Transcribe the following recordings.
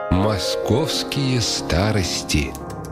Московские старости.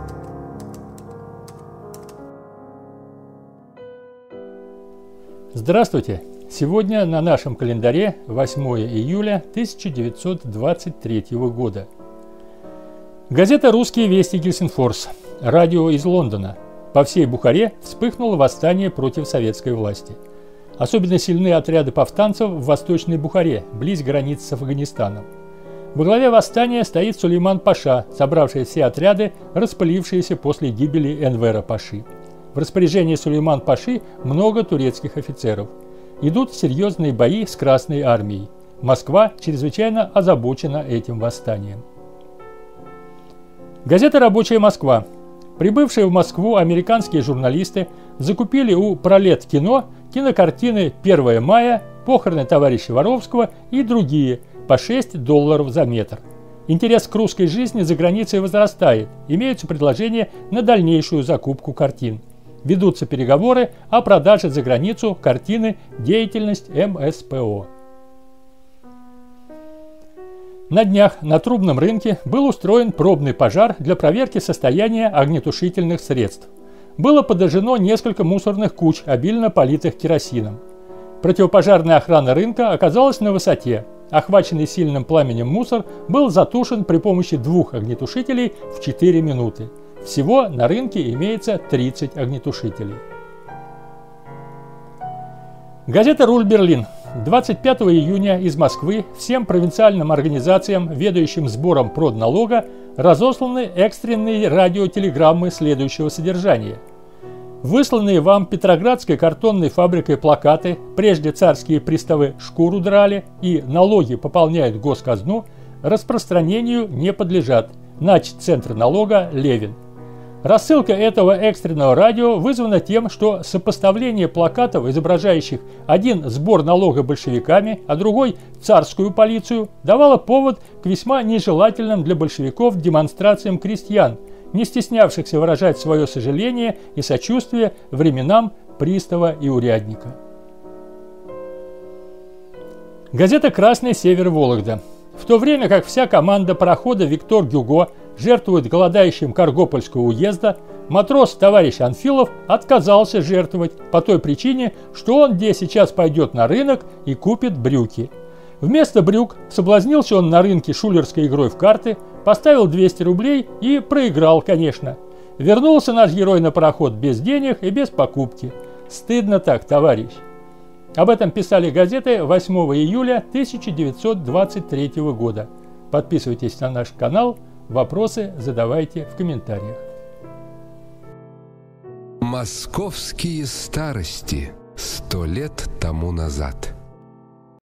Здравствуйте! Сегодня на нашем календаре 8 июля 1923 года. Газета «Русские вести», Гельсинфорс, радио из Лондона. По всей Бухаре вспыхнуло восстание против советской власти. Особенно сильны отряды повстанцев в Восточной Бухаре, близ границы с Афганистаном. Во главе восстания стоит Сулейман Паша, собравший все отряды, распылившиеся после гибели Энвера Паши. В распоряжении Сулейман Паши много турецких офицеров. Идут серьезные бои с Красной армией. Москва чрезвычайно озабочена этим восстанием. Газета «Рабочая Москва». Прибывшие в Москву американские журналисты закупили у Пролет Кино кинокартины «1 мая», «Похороны товарища Воровского» и другие по $6 за метр. Интерес к русской жизни за границей возрастает, имеются предложения на дальнейшую закупку картин. Ведутся переговоры о продаже за границу картины «Деятельность МСПО». На днях на Трубном рынке был устроен пробный пожар для проверки состояния огнетушительных средств. Было подожжено несколько мусорных куч, обильно политых керосином. Противопожарная охрана рынка оказалась на высоте. Охваченный сильным пламенем мусор был затушен при помощи 2 огнетушителей в 4 минуты. Всего на рынке имеется 30 огнетушителей. Газета «Руль Берлин». 25 июня из Москвы всем провинциальным организациям, ведающим сбором продналога, разосланы экстренные радиотелеграммы следующего содержания. Высланные вам Петроградской картонной фабрикой плакаты «Прежде царские приставы шкуру драли» и «Налоги пополняют госказну» распространению не подлежат. Начцентр налога Левин. Рассылка этого экстренного радио вызвана тем, что сопоставление плакатов, изображающих один сбор налога большевиками, а другой царскую полицию, давало повод к весьма нежелательным для большевиков демонстрациям крестьян, не стеснявшихся выражать свое сожаление и сочувствие временам пристава и урядника. Газета «Красный север Вологда». В то время как вся команда парохода «Виктор Гюго» жертвует голодающим Каргопольского уезда, матрос товарищ Анфилов отказался жертвовать по той причине, что он сейчас пойдет на рынок и купит брюки. Вместо брюк соблазнился он на рынке шулерской игрой в карты, поставил 200 рублей и проиграл, конечно. Вернулся наш герой на пароход без денег и без покупки. Стыдно так, товарищ. Об этом писали газеты 8 июля 1923 года. Подписывайтесь на наш канал, вопросы задавайте в комментариях. Московские старости. 100 лет тому назад.